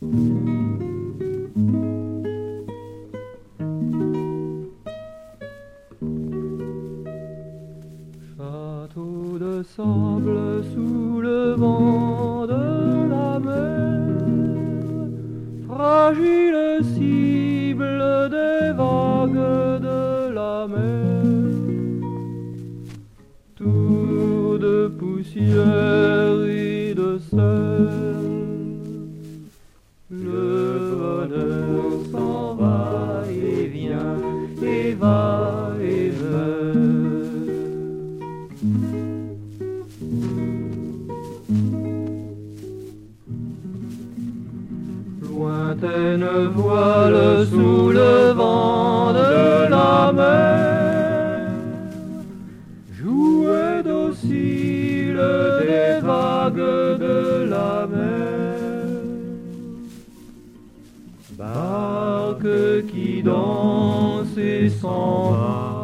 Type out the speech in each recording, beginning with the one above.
Château de sable sous le vent de la mer, fragile cible des vagues de la mer, tour de poussière et de sel, le bonheur s'en va et vient et va et meurt. Lointaine voile sous le vent de la mer, jouet docile des vagues de la mer, barque qui danse et s'en va.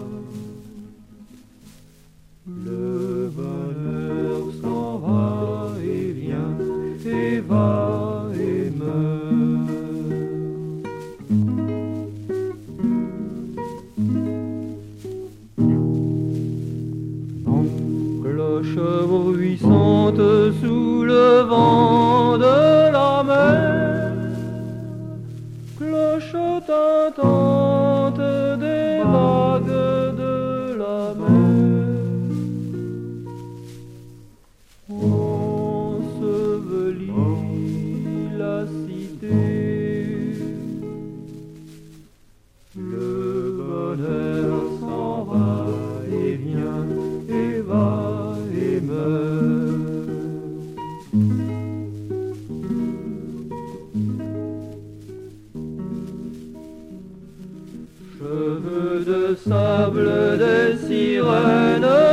Le bonheur s'en va et vient et va et meurt. En cloche bruissante sous le vent de la mer, cloche tintante des vagues de la mer, ensevelit la cité. Le bonheur s'en va et vient et va et meurt. Cheveux de sable des sirènes